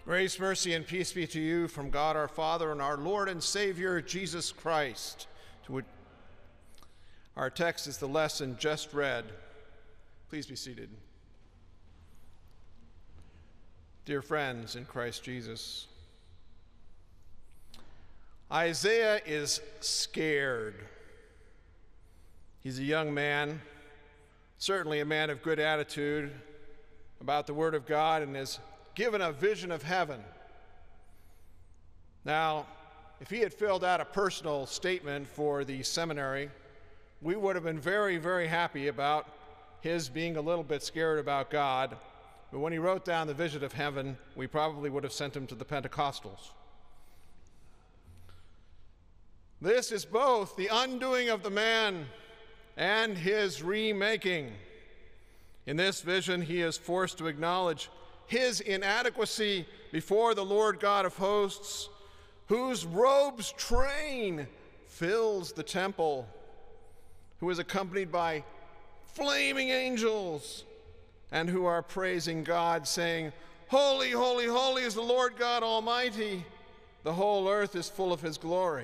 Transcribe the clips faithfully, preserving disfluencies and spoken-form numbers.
Grace, mercy, and peace be to you from God our Father and our Lord and Savior, Jesus Christ. To which our text is the lesson just read. Please be seated. Dear friends in Christ Jesus, Isaiah is scared. He's a young man, certainly a man of good attitude about the Word of God, and is given a vision of heaven. Now, if he had filled out a personal statement for the seminary, we would have been very, very happy about his being a little bit scared about God. But when he wrote down the vision of heaven, we probably would have sent him to the Pentecostals. This is both the undoing of the man and his remaking. In this vision, he is forced to acknowledge his inadequacy before the Lord God of hosts, whose robe's train fills the temple, who is accompanied by flaming angels, and who are praising God, saying, "Holy, holy, holy is the Lord God Almighty. The whole earth is full of his glory."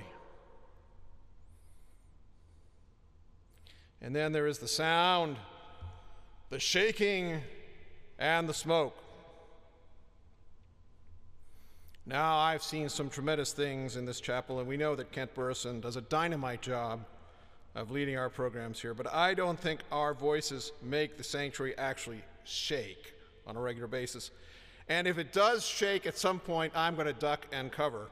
And then there is the sound, the shaking, and the smoke. Now, I've seen some tremendous things in this chapel, and we know that Kent Burrison does a dynamite job of leading our programs here, but I don't think our voices make the sanctuary actually shake on a regular basis. And if it does shake at some point, I'm going to duck and cover.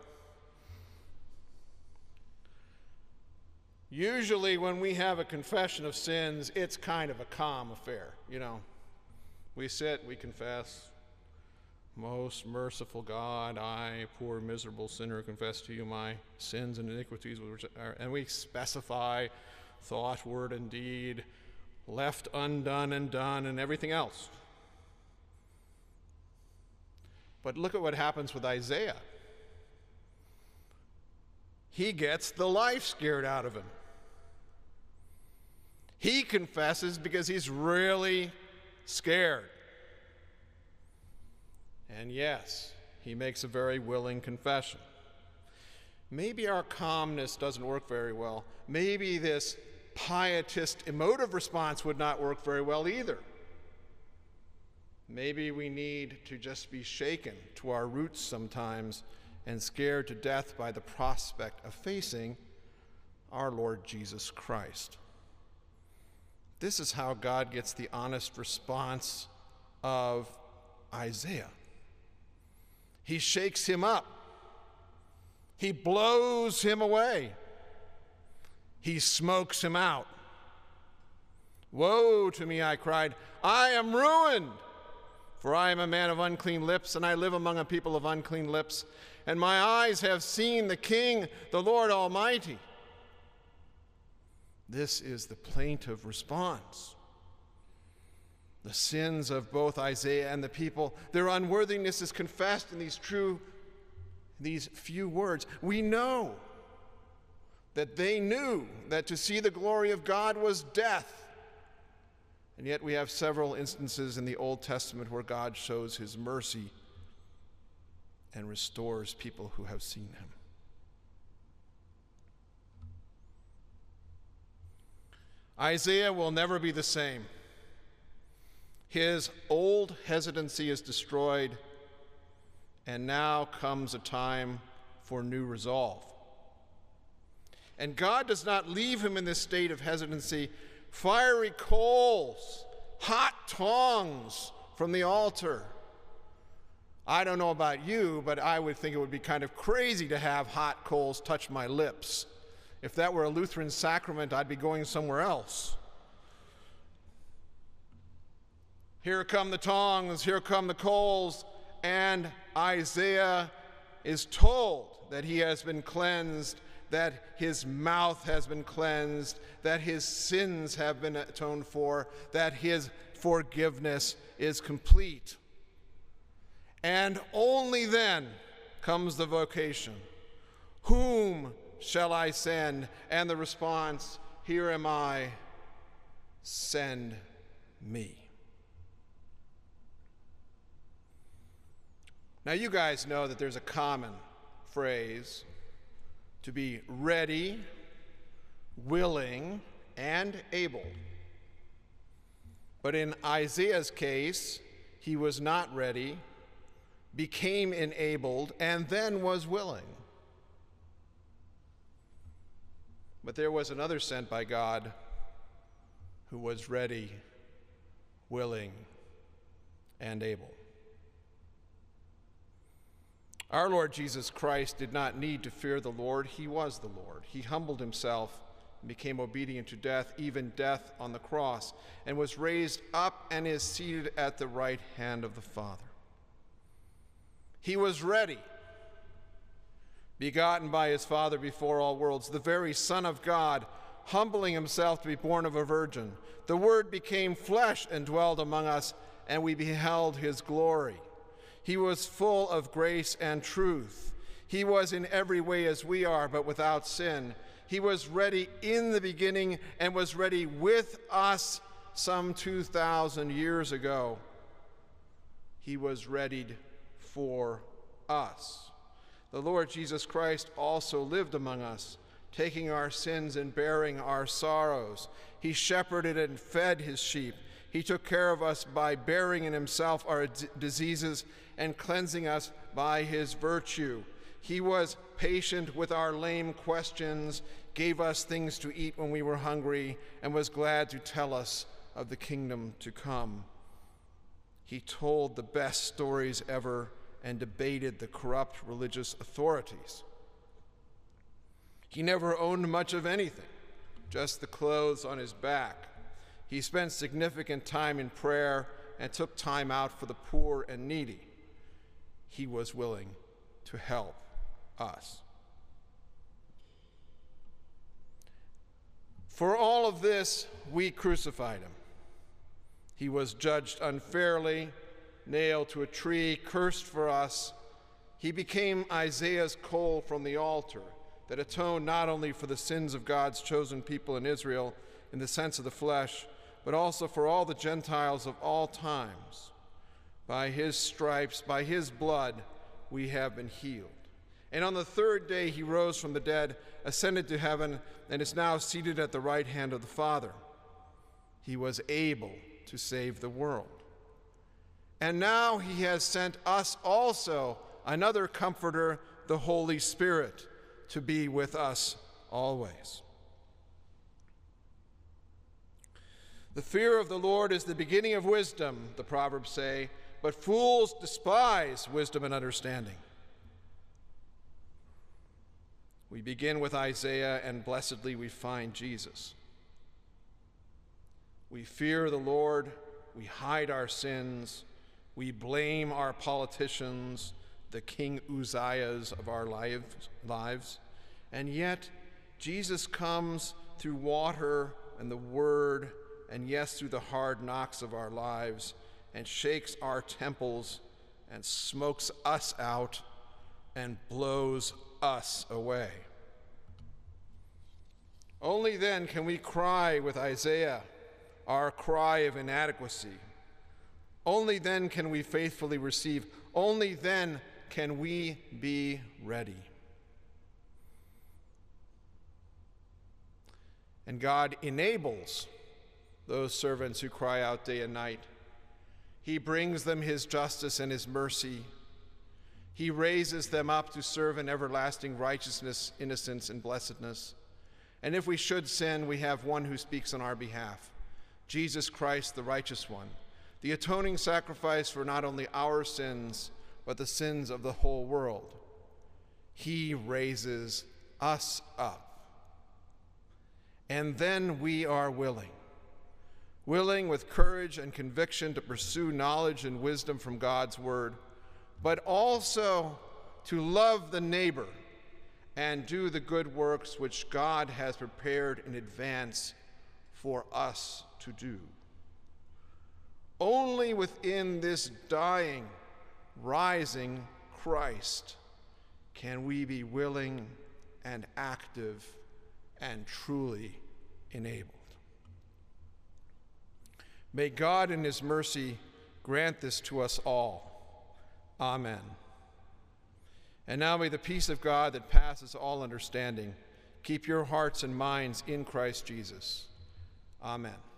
Usually when we have a confession of sins, it's kind of a calm affair, you know. We sit, we confess. Most merciful God, I, poor miserable sinner, confess to you my sins and iniquities, which are, and we specify thought, word, and deed, left undone and done, and everything else. But look at what happens with Isaiah. He gets the life scared out of him. He confesses because he's really scared. And yes, he makes a very willing confession. Maybe our calmness doesn't work very well. Maybe this pietist emotive response would not work very well either. Maybe we need to just be shaken to our roots sometimes and scared to death by the prospect of facing our Lord Jesus Christ. This is how God gets the honest response of Isaiah. He shakes him up. He blows him away. He smokes him out. "Woe to me," I cried. "I am ruined, for I am a man of unclean lips, and I live among a people of unclean lips, and my eyes have seen the King, the Lord Almighty." This is the plaintive response. The sins of both Isaiah and the people, their unworthiness is confessed in these true, these few words. We know that they knew that to see the glory of God was death. And yet we have several instances in the Old Testament where God shows his mercy and restores people who have seen him. Isaiah will never be the same. His old hesitancy is destroyed, and now comes a time for new resolve. And God does not leave him in this state of hesitancy. Fiery coals, hot tongs from the altar. I don't know about you, but I would think it would be kind of crazy to have hot coals touch my lips. If that were a Lutheran sacrament, I'd be going somewhere else. Here come the tongs, here come the coals, and Isaiah is told that he has been cleansed, that his mouth has been cleansed, that his sins have been atoned for, that his forgiveness is complete. And only then comes the vocation. Whom shall I send? And the response, "Here am I, send me." Now, you guys know that there's a common phrase to be ready, willing, and able. But in Isaiah's case, he was not ready, became enabled, and then was willing. But there was another sent by God who was ready, willing, and able. Our Lord Jesus Christ did not need to fear the Lord. He was the Lord. He humbled himself and became obedient to death, even death on the cross, and was raised up and is seated at the right hand of the Father. He was ready, begotten by his Father before all worlds, the very Son of God, humbling himself to be born of a virgin. The Word became flesh and dwelled among us, and we beheld his glory. He was full of grace and truth. He was in every way as we are, but without sin. He was ready in the beginning and was ready with us some two thousand years ago. He was readied for us. The Lord Jesus Christ also lived among us, taking our sins and bearing our sorrows. He shepherded and fed his sheep. He took care of us by bearing in himself our d- diseases and cleansing us by his virtue. He was patient with our lame questions, gave us things to eat when we were hungry, and was glad to tell us of the kingdom to come. He told the best stories ever and debated the corrupt religious authorities. He never owned much of anything, just the clothes on his back. He spent significant time in prayer and took time out for the poor and needy. He was willing to help us. For all of this, we crucified him. He was judged unfairly, nailed to a tree, cursed for us. He became Isaiah's coal from the altar that atoned not only for the sins of God's chosen people in Israel in the sense of the flesh, but also for all the Gentiles of all times. By his stripes, by his blood, we have been healed. And on the third day he rose from the dead, ascended to heaven, and is now seated at the right hand of the Father. He was able to save the world. And now he has sent us also another comforter, the Holy Spirit, to be with us always. The fear of the Lord is the beginning of wisdom, the Proverbs say, but fools despise wisdom and understanding. We begin with Isaiah, and blessedly we find Jesus. We fear the Lord, we hide our sins, we blame our politicians, the King Uzziahs of our lives, lives, and yet Jesus comes through water and the word, and yes, through the hard knocks of our lives, and shakes our temples and smokes us out and blows us away. Only then can we cry with Isaiah, our cry of inadequacy. Only then can we faithfully receive. Only then can we be ready. And God enables those servants who cry out day and night. He brings them his justice and his mercy. He raises them up to serve in everlasting righteousness, innocence, and blessedness. And if we should sin, we have one who speaks on our behalf, Jesus Christ, the righteous one, the atoning sacrifice for not only our sins, but the sins of the whole world. He raises us up. And then we are willing, willing with courage and conviction to pursue knowledge and wisdom from God's word, but also to love the neighbor and do the good works which God has prepared in advance for us to do. Only within this dying, rising Christ can we be willing and active and truly enabled. May God in his mercy grant this to us all. Amen. And now may the peace of God that passes all understanding keep your hearts and minds in Christ Jesus. Amen.